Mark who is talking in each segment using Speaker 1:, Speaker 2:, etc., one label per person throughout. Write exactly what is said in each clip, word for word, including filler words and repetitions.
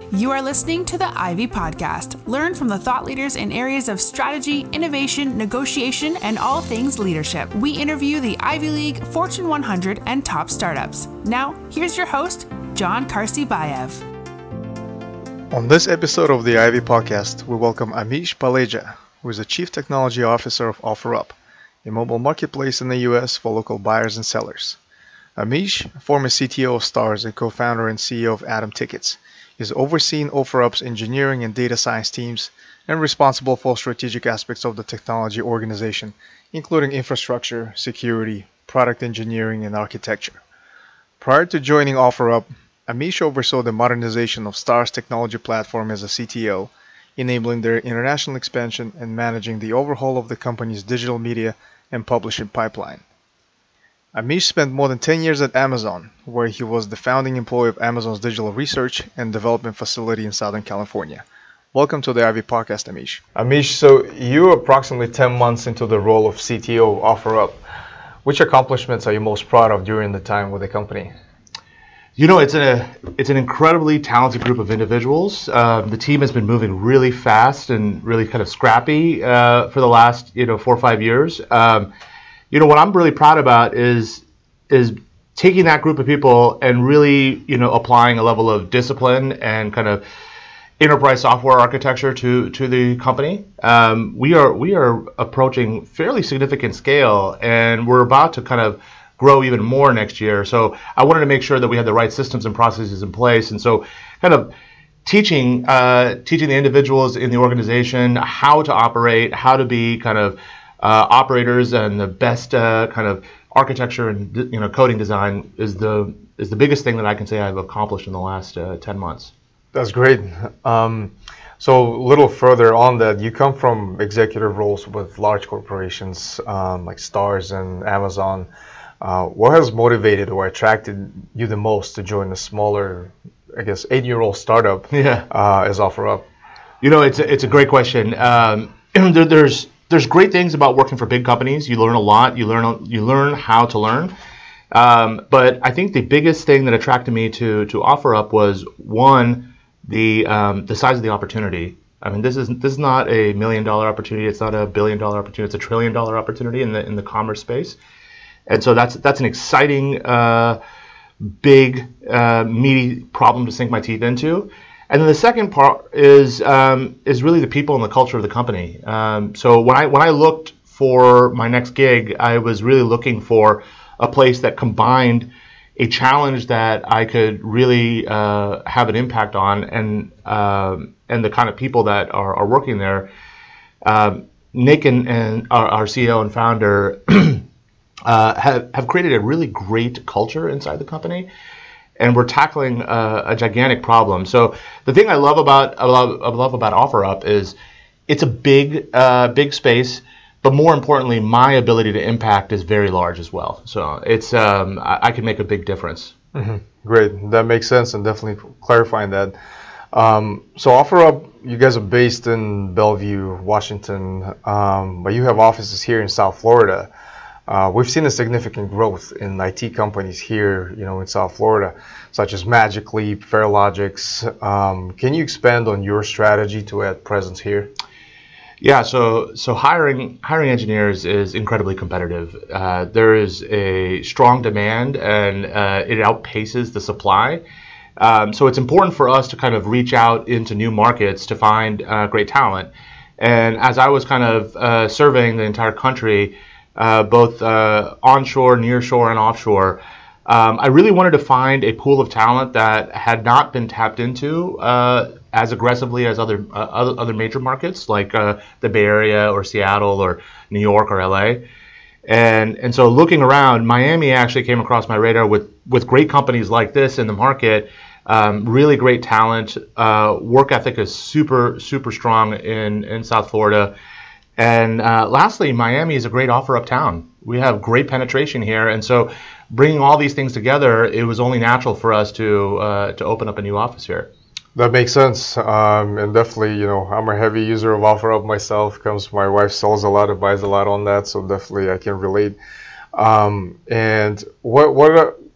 Speaker 1: You are listening to the Ivy Podcast. Learn from the thought leaders in areas of strategy, innovation, negotiation, and all things leadership. We interview the Ivy League, Fortune one hundred, and top startups. Now, here's your host, John Karsibayev.
Speaker 2: On this episode of the Ivy Podcast, we welcome Amish Paleja, who is the Chief Technology Officer of OfferUp, a mobile marketplace in the U S for local buyers and sellers. Amish, former C T O of Stars and co-founder and C E O of Atom Tickets, is overseeing OfferUp's engineering and data science teams and responsible for strategic aspects of the technology organization, including infrastructure, security, product engineering, and architecture. Prior to joining OfferUp, Amish oversaw the modernization of Stars technology platform as a C T O, enabling their international expansion and managing the overhaul of the company's digital media and publishing pipeline. Amish spent more than ten years at Amazon, where he was the founding employee of Amazon's digital research and development facility in Southern California. Welcome to the Ivy Podcast, Amish. Amish, so you're approximately ten months into the role of C T O of OfferUp. Which accomplishments are you most proud of during the time with the company?
Speaker 3: You know, it's a it's an incredibly talented group of individuals. Um, the team has been moving really fast and really kind of scrappy uh, for the last you know four or five years. Um, you know, what I'm really proud about is is taking that group of people and really you know applying a level of discipline and kind of enterprise software architecture to to the company. Um, we are we are approaching fairly significant scale, and we're about to kind of grow even more next year. So I wanted to make sure that we had the right systems and processes in place. And so kind of teaching uh, teaching the individuals in the organization how to operate, how to be kind of uh, operators, and the best uh, kind of architecture and you know coding design is the is the biggest thing that I can say I've accomplished in the last uh, ten months.
Speaker 2: That's great. Um, so a little further on that, you come from executive roles with large corporations um, like Stars and Amazon. Uh, what has motivated or attracted you the most to join a smaller, I guess, eight-year-old startup
Speaker 3: yeah.
Speaker 2: uh, as OfferUp?
Speaker 3: You know, it's a, it's a great question. Um, there, there's there's great things about working for big companies. You learn a lot. You learn you learn how to learn. Um, but I think the biggest thing that attracted me to to OfferUp was one the um, the size of the opportunity. I mean, this is this is not a million dollar opportunity. It's not a billion dollar opportunity. It's a trillion dollar opportunity in the in the commerce space. And so that's that's an exciting, uh, big, uh, meaty problem to sink my teeth into. And then the second part is um, is really the people and the culture of the company. Um, so when I when I looked for my next gig, I was really looking for a place that combined a challenge that I could really uh, have an impact on, and uh, and the kind of people that are, are working there. Um, Nick and, and our, our C E O and founder. Uh, have, have created a really great culture inside the company, and we're tackling uh, a gigantic problem. So the thing I love about I love, I love about OfferUp is it's a big uh, big space, but more importantly, my ability to impact is very large as well. So it's um, I, I can make a big difference.
Speaker 2: Mm-hmm. Great, that makes sense, and definitely clarifying that. Um, so OfferUp, you guys are based in Bellevue, Washington, um, but you have offices here in South Florida. Uh, we've seen a significant growth in I T companies here, you know, in South Florida, such as Magic Leap, Farelogix. Um, can you expand on your strategy to add presence here?
Speaker 3: Yeah, so so hiring hiring engineers is incredibly competitive. Uh, there is a strong demand, and uh, it outpaces the supply. Um, so it's important for us to kind of reach out into new markets to find uh, great talent. And as I was kind of uh, surveying the entire country, Uh, both uh, onshore, nearshore, and offshore, um, I really wanted to find a pool of talent that had not been tapped into uh, as aggressively as other uh, other, other major markets like uh, the Bay Area or Seattle or New York or L A. And and so looking around, Miami actually came across my radar with with great companies like this in the market, um, really great talent. Uh, work ethic is super super strong in in South Florida. And uh, lastly, Miami is a great OfferUp town. We have great penetration here, and so bringing all these things together, it was only natural for us to uh, to open up a new office here.
Speaker 2: That makes sense, um, and definitely, you know, I'm a heavy user of OfferUp myself. Comes, my wife sells a lot, and buys a lot on that, so definitely I can relate. Um, and what what are,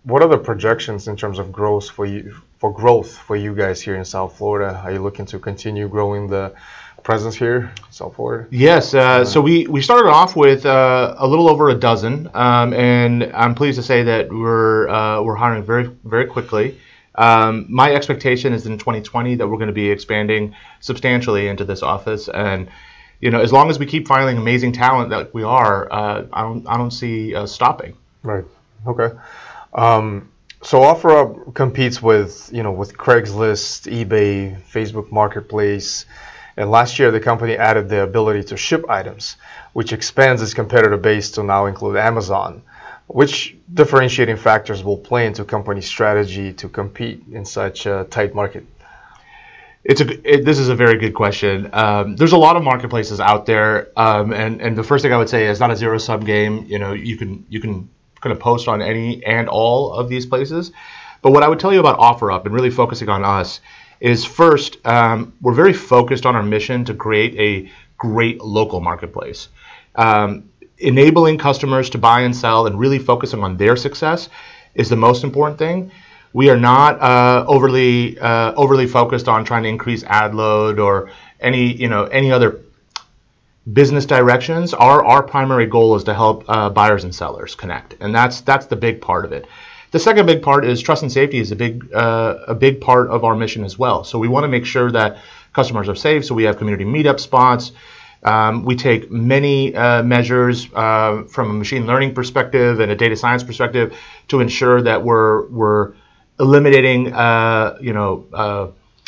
Speaker 2: what are the projections in terms of growth for you for growth for you guys here in South Florida? Are you looking to continue growing the presence here in South Florida?
Speaker 3: Yes. Uh, so we, we started off with uh, a little over a dozen, um, and I'm pleased to say that we're uh, we're hiring very very quickly. Um, my expectation is in twenty twenty that we're going to be expanding substantially into this office, and you know, as long as we keep finding amazing talent that we are, uh, I don't I don't see uh, stopping.
Speaker 2: Right. Okay. Um, so OfferUp competes with you know with Craigslist, eBay, Facebook Marketplace, and last year the company added the ability to ship items, which expands its competitor base to now include Amazon. Which differentiating factors will play into company strategy to compete in such a tight market?
Speaker 3: It's a it, this is a very good question. Um, there's a lot of marketplaces out there, um, and and the first thing I would say is not a zero sum game. You know, you can you can kind of post on any and all of these places. But what I would tell you about OfferUp and really focusing on us is first, um, we're very focused on our mission to create a great local marketplace. Um, enabling customers to buy and sell and really focusing on their success is the most important thing. We are not uh, overly uh, overly focused on trying to increase ad load or any you know any other business directions. Our our primary goal is to help uh, buyers and sellers connect, and that's that's the big part of it. The second big part is trust and safety is a big uh, a big part of our mission as well. So we want to make sure that customers are safe. So we have community meetup spots. Um, we take many uh, measures uh, from a machine learning perspective and a data science perspective to ensure that we're we're eliminating uh, you know uh,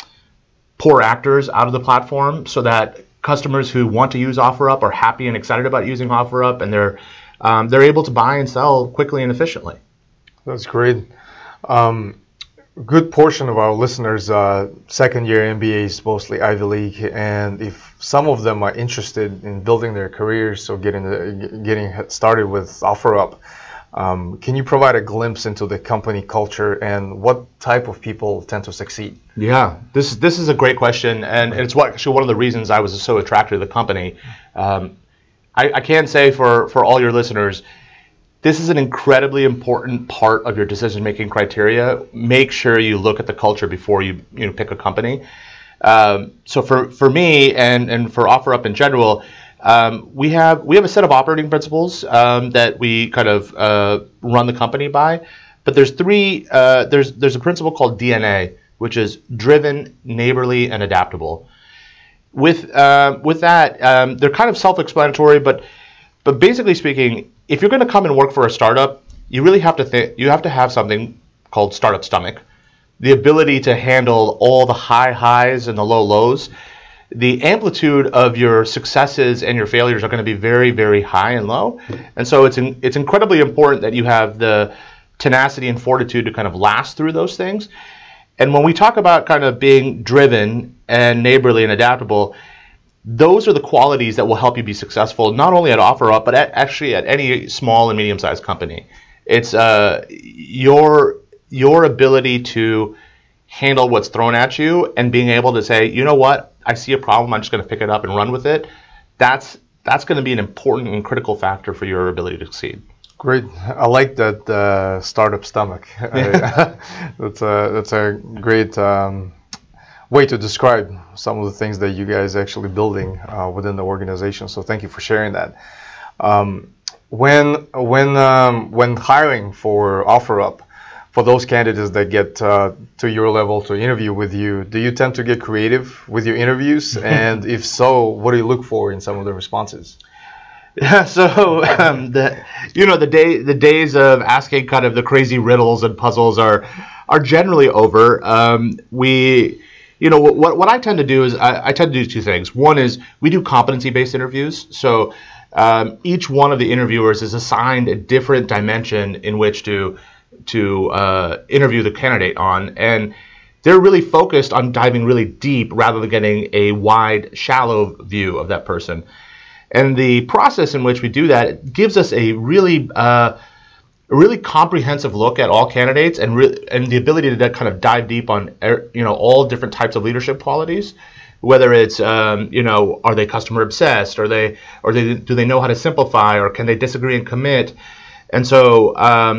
Speaker 3: poor actors out of the platform, so that customers who want to use OfferUp are happy and excited about using OfferUp, and they're um, they're able to buy and sell quickly and efficiently.
Speaker 2: That's great. Um, good portion of our listeners, uh, second year M B A is mostly Ivy League, and if some of them are interested in building their careers or getting the, getting started with OfferUp, um, can you provide a glimpse into the company culture and what type of people tend to succeed?
Speaker 3: Yeah, this this is a great question, and it's what actually one of the reasons I was so attracted to the company. Um, I, I can say for for all your listeners, this is an incredibly important part of your decision-making criteria. Make sure you look at the culture before you you know pick a company. Um, so for, for me and, and for OfferUp in general, um, we have we have a set of operating principles um, that we kind of uh, run the company by. But there's three. Uh, there's there's a principle called D N A, which is driven, neighborly, and adaptable. With uh, with that, um, they're kind of self-explanatory, but but basically speaking, if you're going to come and work for a startup, you really have to think. You have to have something called startup stomach, the ability to handle all the high highs and the low lows. The amplitude of your successes and your failures are going to be very, very high and low, and so it's in, it's incredibly important that you have the tenacity and fortitude to kind of last through those things. And when we talk about kind of being driven and neighborly and adaptable, those are the qualities that will help you be successful, not only at OfferUp, but at, actually at any small and medium-sized company. It's uh, your your ability to handle what's thrown at you and being able to say, you know what, I see a problem, I'm just going to pick it up and run with it. That's that's going to be an important and critical factor for your ability to succeed.
Speaker 2: Great. I like that uh, startup stomach. I, that's a that's a great um, way to describe some of the things that you guys are actually building uh, within the organization. So thank you for sharing that. Um, when when um, when hiring for OfferUp, for those candidates that get uh, to your level to interview with you, do you tend to get creative with your interviews? And if so, what do you look for in some of the responses?
Speaker 3: Yeah, so um, the you know the day the days of asking kind of the crazy riddles and puzzles are are generally over. Um, we you know what what I tend to do is I, I tend to do two things. One is we do competency based interviews. So um, each one of the interviewers is assigned a different dimension in which to to uh, interview the candidate on, and they're really focused on diving really deep rather than getting a wide, shallow view of that person. And the process in which we do that gives us a really, uh, a really comprehensive look at all candidates, and re- and the ability to kind of dive deep on, you know, all different types of leadership qualities. Whether it's, um, you know, are they customer obsessed? Are they, or they, do they know how to simplify? Or can they disagree and commit? And so um,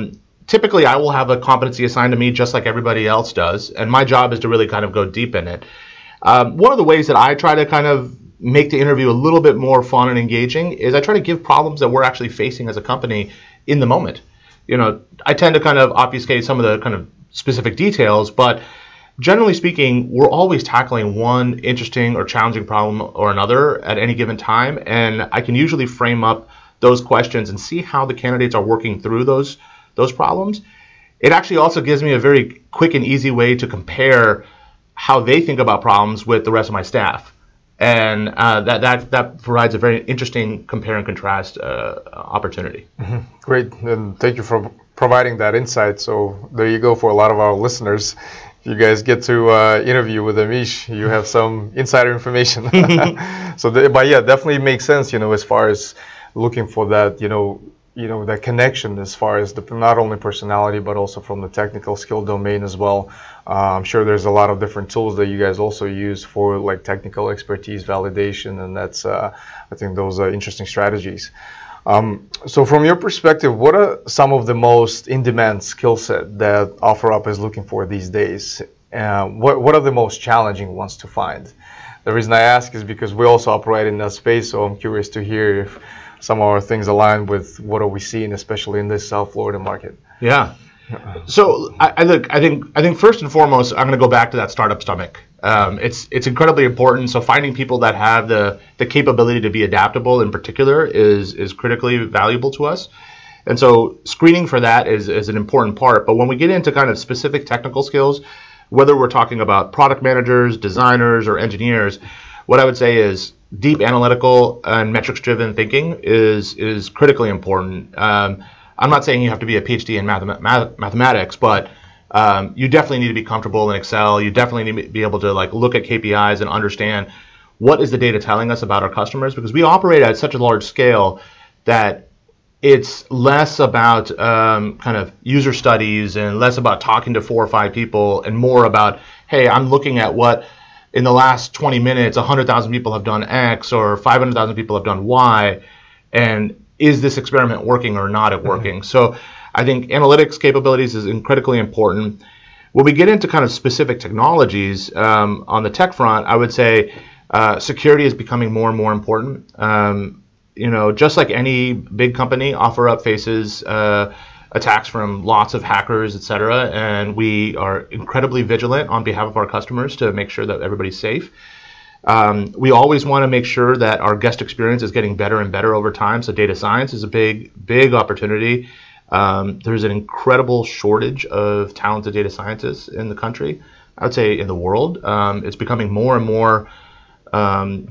Speaker 3: typically I will have a competency assigned to me just like everybody else does, and my job is to really kind of go deep in it. Um, one of the ways that I try to kind of make the interview a little bit more fun and engaging is I try to give problems that we're actually facing as a company in the moment. You know, I tend to kind of obfuscate some of the kind of specific details, but generally speaking, we're always tackling one interesting or challenging problem or another at any given time, and I can usually frame up those questions and see how the candidates are working through those those problems. It actually also gives me a very quick and easy way to compare how they think about problems with the rest of my staff. And uh, that, that that provides a very interesting compare and contrast uh, opportunity.
Speaker 2: Mm-hmm. Great, and thank you for providing that insight. So there you go for a lot of our listeners. If you guys get to uh, interview with Amish, you have some insider information. So, the, but yeah, definitely makes sense. You know, as far as looking for that, you know, you know, that connection as far as the not only personality but also from the technical skill domain as well. Uh, I'm sure there's a lot of different tools that you guys also use for like technical expertise validation, and that's uh, I think those are interesting strategies. Um, so from your perspective, what are some of the most in-demand skill set that OfferUp is looking for these days? Uh, what what are the most challenging ones to find? The reason I ask is because we also operate in that space, so I'm curious to hear if some of our things align with what are we seeing, especially in this South Florida market.
Speaker 3: Yeah. So I, I look. I think. I think first and foremost, I'm going to go back to that startup stomach. Um, it's it's incredibly important. So finding people that have the the capability to be adaptable, in particular, is is critically valuable to us. And so screening for that is is an important part. But when we get into kind of specific technical skills, whether we're talking about product managers, designers, or engineers, what I would say is deep analytical and metrics-driven thinking is is critically important. Um, I'm not saying you have to be a PhD in math- math- mathematics, but um, you definitely need to be comfortable in Excel. You definitely need to be able to like look at K P Is and understand what is the data telling us about our customers, because we operate at such a large scale that it's less about um, kind of user studies and less about talking to four or five people and more about, hey, I'm looking at what in the last twenty minutes, one hundred thousand people have done X or five hundred thousand people have done Y, and is this experiment working or not working? Mm-hmm. So I think analytics capabilities is critically important. When we get into kind of specific technologies um, on the tech front, I would say uh, security is becoming more and more important. Um, you know, just like any big company, OfferUp faces uh, attacks from lots of hackers, et cetera, and we are incredibly vigilant on behalf of our customers to make sure that everybody's safe. Um, we always want to make sure that our guest experience is getting better and better over time. So data science is a big, big opportunity. Um, there's an incredible shortage of talented data scientists in the country. I would say in the world. Um, it's becoming more and more um,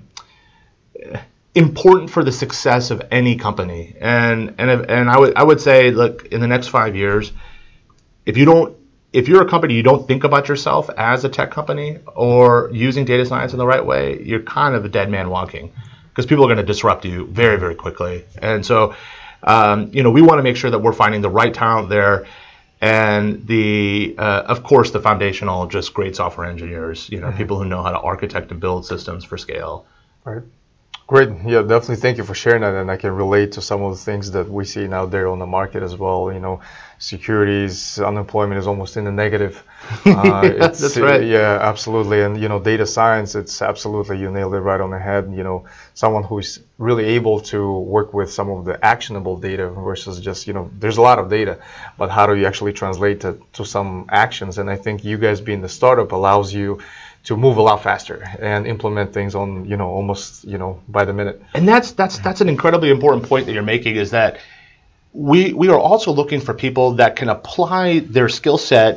Speaker 3: important for the success of any company. And and and I would I would say, look, in the next five years, if you don't If you're a company, you don't think about yourself as a tech company or using data science in the right way, you're kind of a dead man walking, because people are going to disrupt you very, very quickly. And so, um, you know, we want to make sure that we're finding the right talent there, and the, uh, of course, the foundational, just great software engineers. You know, mm-hmm. people who know how to architect and build systems for scale.
Speaker 2: Right. Great. Yeah, definitely. Thank you for sharing that, and I can relate to some of the things that we see out there on the market as well. You know, securities, unemployment is almost in the negative. Uh, it's,
Speaker 3: That's right.
Speaker 2: Yeah, absolutely. And you know, data science, it's absolutely, you nailed it right on the head. You know, someone who's really able to work with some of the actionable data versus just, you know, there's a lot of data, but how do you actually translate it to some actions? And I think you guys being the startup allows you to move a lot faster and implement things on, you know, almost, you know, by the minute.
Speaker 3: And that's that's that's an incredibly important point that you're making, is that we we are also looking for people that can apply their skill set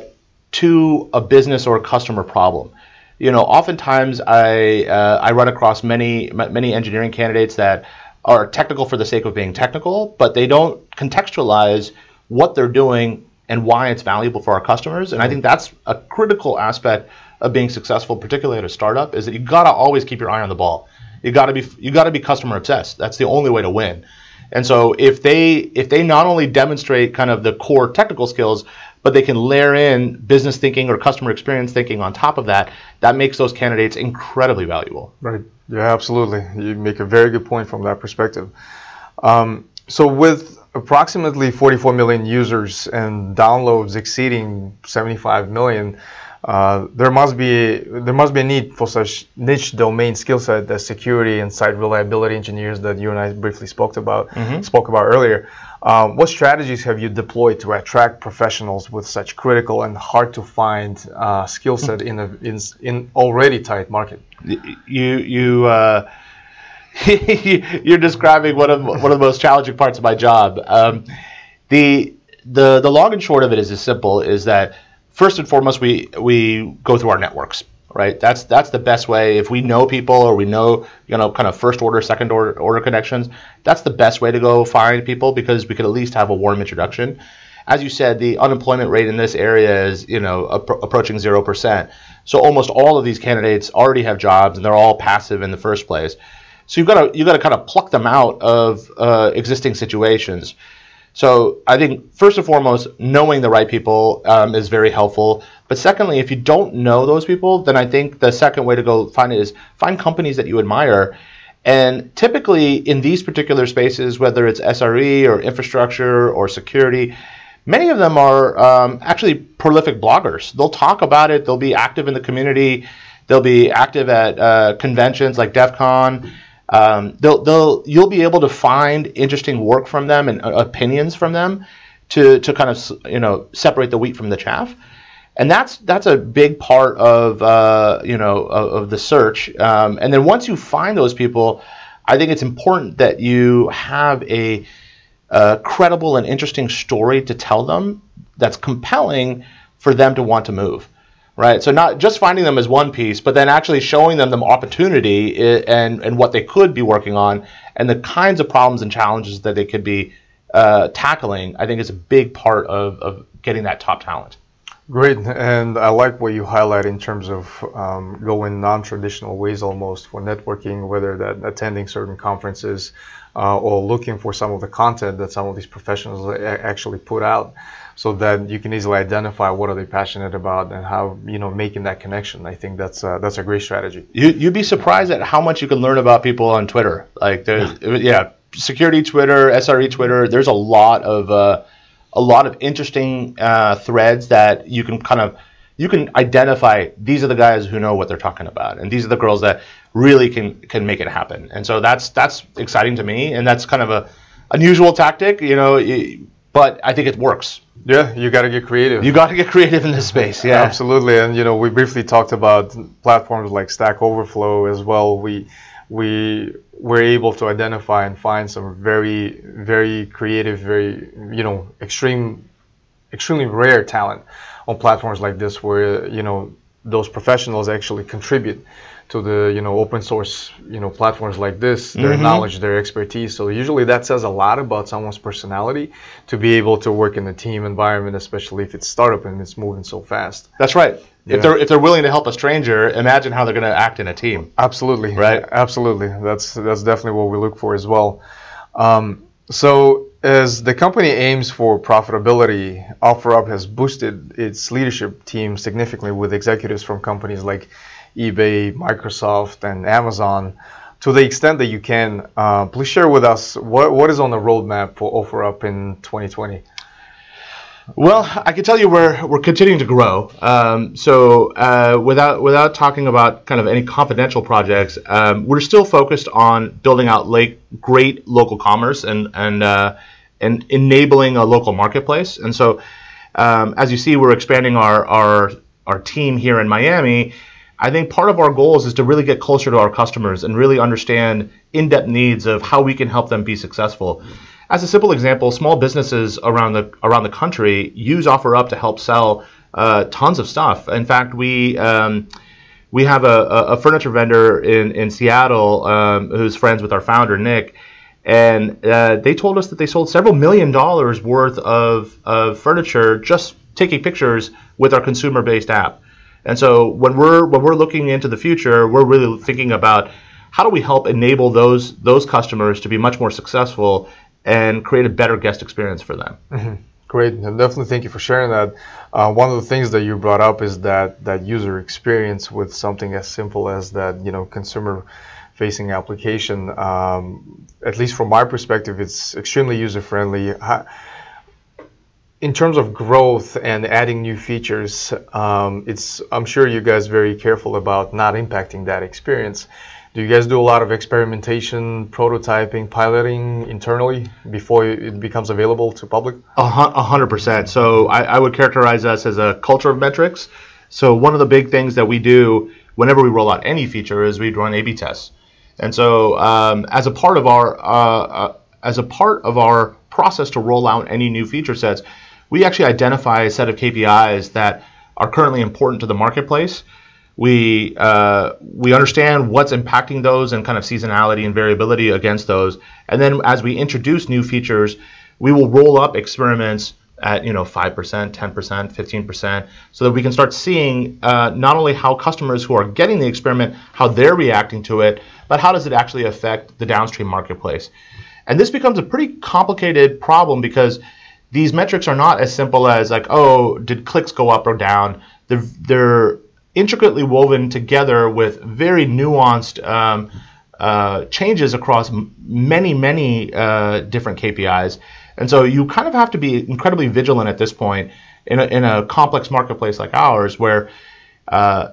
Speaker 3: to a business or a customer problem. You know, oftentimes I uh, I run across many many engineering candidates that are technical for the sake of being technical, but they don't contextualize what they're doing and why it's valuable for our customers. And I think that's a critical aspect of being successful, particularly at a startup, is that you gotta always keep your eye on the ball. You gotta be you gotta be customer obsessed. That's the only way to win. And so if they if they not only demonstrate kind of the core technical skills, but they can layer in business thinking or customer experience thinking on top of that, that makes those candidates incredibly valuable.
Speaker 2: Right. Yeah, absolutely. You make a very good point from that perspective. Um, so with approximately forty-four million users and downloads exceeding seventy-five million, uh, there must be there must be a need for such niche domain skill set as security and site reliability engineers that you and I briefly spoke about mm-hmm. spoke about earlier. Um, what strategies have you deployed to attract professionals with such critical and hard to find uh, skill set in a in, in already tight market?
Speaker 3: You you. Uh... You're describing one of one of the most challenging parts of my job. Um, the the the long and short of it is as simple is that first and foremost we we go through our networks, right? That's that's the best way. If we know people or we know you know kind of first order, second order order connections, that's the best way to go find people because we could at least have a warm introduction. As you said, the unemployment rate in this area is you know ap- approaching zero percent. So almost all of these candidates already have jobs and they're all passive in the first place. So you've got to you got to kind of pluck them out of uh, existing situations. So I think first and foremost, knowing the right people um, is very helpful. But secondly, if you don't know those people, then I think the second way to go find it is find companies that you admire. And typically in these particular spaces, whether it's S R E or infrastructure or security, many of them are um, actually prolific bloggers. They'll talk about it. They'll be active in the community. They'll be active at uh, conventions like DEF CON. Um, they'll, they'll, you'll be able to find interesting work from them and uh, opinions from them to, to kind of, you know, separate the wheat from the chaff. And that's, that's a big part of, uh, you know, of, of the search. Um, and then once you find those people, I think it's important that you have a, a credible and interesting story to tell them that's compelling for them to want to move. Right, so not just finding them as one piece, but then actually showing them the opportunity and, and what they could be working on and the kinds of problems and challenges that they could be uh, tackling, I think is a big part of, of getting that top talent.
Speaker 2: Great, and I like what you highlight in terms of um, going non-traditional ways almost for networking, whether that attending certain conferences uh, or looking for some of the content that some of these professionals actually put out, so that you can easily identify what are they passionate about and how, you know, making that connection. I think that's uh, that's a great strategy.
Speaker 3: You, you'd be surprised at how much you can learn about people on Twitter. Like there's, yeah, security Twitter, S R E Twitter. There's a lot of uh, a lot of interesting uh, threads that you can kind of you can identify. These are the guys who know what they're talking about, and these are the girls that really can can make it happen. And so that's that's exciting to me, and that's kind of a unusual tactic, you know. But I think it works.
Speaker 2: Yeah, you got to get creative.
Speaker 3: You got to get creative in this space. Yeah,
Speaker 2: absolutely. And you know, we briefly talked about platforms like Stack Overflow as well. We we were able to identify and find some very very creative, very you know extreme, extremely rare talent on platforms like this, where you know those professionals actually contribute to the you know open source you know platforms like this, their mm-hmm. knowledge, their expertise. So usually that says a lot about someone's personality to be able to work in a team environment, especially if it's startup and it's moving so fast.
Speaker 3: That's right. Yeah. If they're if they're willing to help a stranger, imagine how they're going to act in a team.
Speaker 2: Absolutely.
Speaker 3: Right.
Speaker 2: Absolutely. That's that's definitely what we look for as well. Um, so as the company aims for profitability, OfferUp has boosted its leadership team significantly with executives from companies like eBay, Microsoft, and Amazon. To the extent that you can, uh, please share with us what what is on the roadmap for OfferUp in twenty twenty.
Speaker 3: Well, I can tell you we're we're continuing to grow. Um, so uh, without without talking about kind of any confidential projects, um, we're still focused on building out like great local commerce and and uh, and enabling a local marketplace. And so, um, as you see, we're expanding our our our team here in Miami. I think part of our goals is to really get closer to our customers and really understand in-depth needs of how we can help them be successful. As a simple example, small businesses around the around the country use OfferUp to help sell uh, tons of stuff. In fact, we um, we have a, a furniture vendor in in Seattle um, who's friends with our founder Nick, and uh, they told us that they sold several million dollars worth of of furniture just taking pictures with our consumer-based app. And so when we're when we're looking into the future, we're really thinking about how do we help enable those those customers to be much more successful and create a better guest experience for them.
Speaker 2: Mm-hmm. Great, and definitely thank you for sharing that. Uh, one of the things that you brought up is that that user experience with something as simple as that, you know, consumer facing application. Um, at least from my perspective, it's extremely user-friendly. In terms of growth and adding new features, um, it's I'm sure you guys are very careful about not impacting that experience. Do you guys do a lot of experimentation, prototyping, piloting internally before it becomes available to public?
Speaker 3: A hundred percent. So I, I would characterize us as a culture of metrics. So one of the big things that we do whenever we roll out any feature is we run A B tests. And so um, as a part of our uh, uh, as a part of our process to roll out any new feature sets, we actually identify a set of K P Is that are currently important to the marketplace. We uh, we understand what's impacting those and kind of seasonality and variability against those. And then as we introduce new features, we will roll up experiments at you know five percent, ten percent, fifteen percent, so that we can start seeing uh, not only how customers who are getting the experiment, how they're reacting to it, but how does it actually affect the downstream marketplace. And this becomes a pretty complicated problem because these metrics are not as simple as like, oh, did clicks go up or down? They're, they're intricately woven together with very nuanced um, uh, changes across m- many, many uh, different K P Is. And so you kind of have to be incredibly vigilant at this point in a, in a complex marketplace like ours, where uh,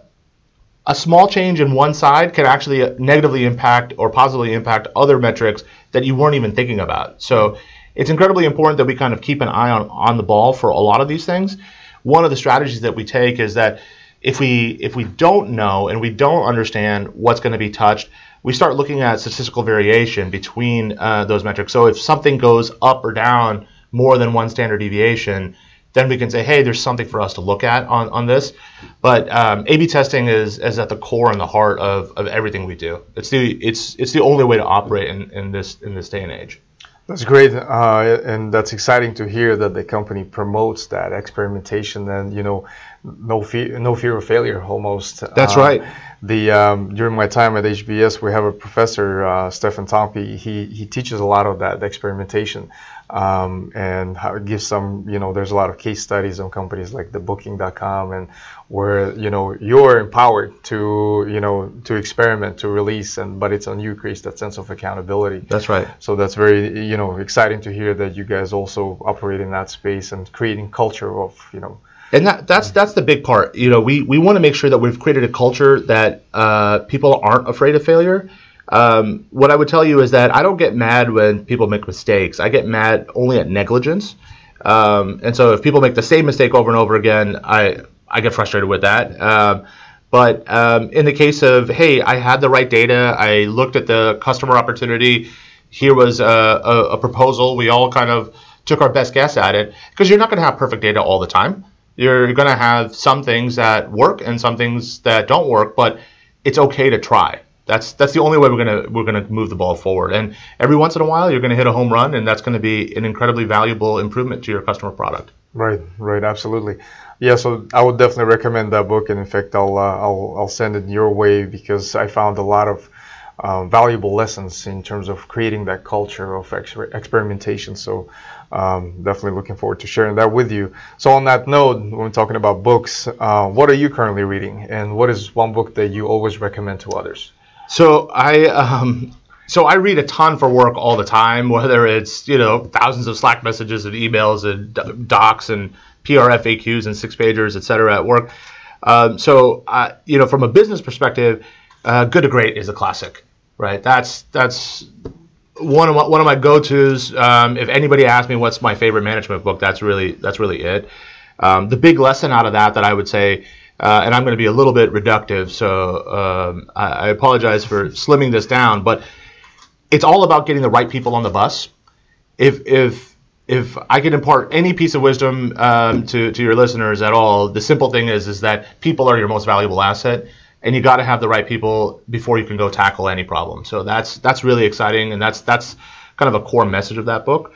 Speaker 3: a small change in one side can actually negatively impact or positively impact other metrics that you weren't even thinking about. So it's incredibly important that we kind of keep an eye on, on the ball for a lot of these things. One of the strategies that we take is that if we if we don't know and we don't understand what's going to be touched, we start looking at statistical variation between uh, those metrics. So if something goes up or down more than one standard deviation, then we can say, hey, there's something for us to look at on, on this. But um, A B testing is, is at the core and the heart of, of everything we do. It's the it's it's the only way to operate in, in this in this day and age.
Speaker 2: That's great, uh, and that's exciting to hear that the company promotes that experimentation and you know, no fear, no fear of failure almost.
Speaker 3: That's
Speaker 2: uh,
Speaker 3: right.
Speaker 2: The um, during my time at H B S, we have a professor, uh, Stefan Tompe. He he teaches a lot of that experimentation, um, and how it gives some. You know, there's a lot of case studies on companies like the Booking dot com, and where you know you're empowered to you know to experiment, to release, and but it's on you, creates that sense of accountability.
Speaker 3: That's right.
Speaker 2: So that's very you know exciting to hear that you guys also operate in that space and creating culture of you know.
Speaker 3: And that, that's that's the big part. You know, we, we want to make sure that we've created a culture that uh, people aren't afraid of failure. Um, what I would tell you is that I don't get mad when people make mistakes. I get mad only at negligence. Um, and so if people make the same mistake over and over again, I I get frustrated with that. Um, but um, in the case of, hey, I had the right data. I looked at the customer opportunity. Here was a, a, a proposal. We all kind of took our best guess at it, because you're not going to have perfect data all the time. You're going to have some things that work and some things that don't work, but it's okay to try. That's that's the only way we're going to we're going to move the ball forward. And every once in a while, you're going to hit a home run, and that's going to be an incredibly valuable improvement to your customer product.
Speaker 2: Right, right, absolutely. Yeah, so I would definitely recommend that book, and in fact, I'll uh, I'll I'll send it your way, because I found a lot of uh, valuable lessons in terms of creating that culture of ex- experimentation. So. Um, definitely looking forward to sharing that with you. So on that note, when we're talking about books, uh, what are you currently reading, and what is one book that you always recommend to others?
Speaker 3: So I um, so I read a ton for work all the time, whether it's you know thousands of Slack messages and emails and docs and P R F A Qs and six pagers, et cetera, at work. Um, so uh, you know from a business perspective, uh, Good to Great is a classic, right? That's that's One of my, one of my go-tos. Um, if anybody asks me what's my favorite management book, that's really that's really it. Um, the big lesson out of that that I would say, uh, and I'm going to be a little bit reductive, so um, I, I apologize for slimming this down, but it's all about getting the right people on the bus. If if if I could impart any piece of wisdom um, to to your listeners at all, the simple thing is is that people are your most valuable asset. And you got to have the right people before you can go tackle any problem. So that's that's really exciting, and that's that's kind of a core message of that book.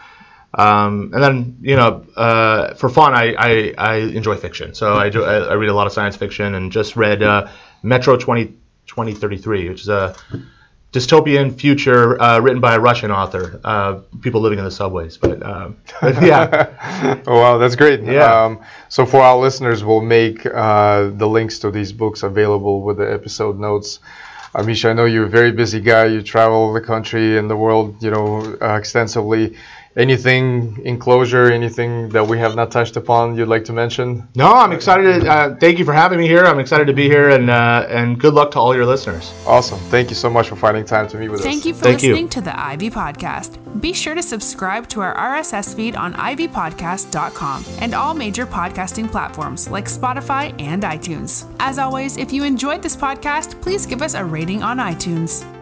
Speaker 3: Um, and then you know, uh, for fun, I, I, I enjoy fiction. So I, do, I read a lot of science fiction, and just read uh, Metro twenty thirty-three, which is a dystopian future uh, written by a Russian author. Uh, people living in the subways, but, um, but yeah.
Speaker 2: Oh, wow, that's great.
Speaker 3: Yeah.
Speaker 2: Um, so for our listeners, we'll make uh, the links to these books available with the episode notes. Amish, I know you're a very busy guy. You travel the country and the world, you know, uh, extensively. Anything in closure, anything that we have not touched upon you'd like to mention?
Speaker 3: No, I'm excited. To, uh, thank you for having me here. I'm excited to be here, and uh, and good luck to all your listeners.
Speaker 2: Awesome. Thank you so much for finding time to meet with
Speaker 1: Thank
Speaker 2: us.
Speaker 1: Thank you for
Speaker 3: Thank
Speaker 1: listening
Speaker 3: you.
Speaker 1: to the Ivy Podcast. Be sure to subscribe to our R S S feed on ivy podcast dot com and all major podcasting platforms like Spotify and iTunes. As always, if you enjoyed this podcast, please give us a rating on iTunes.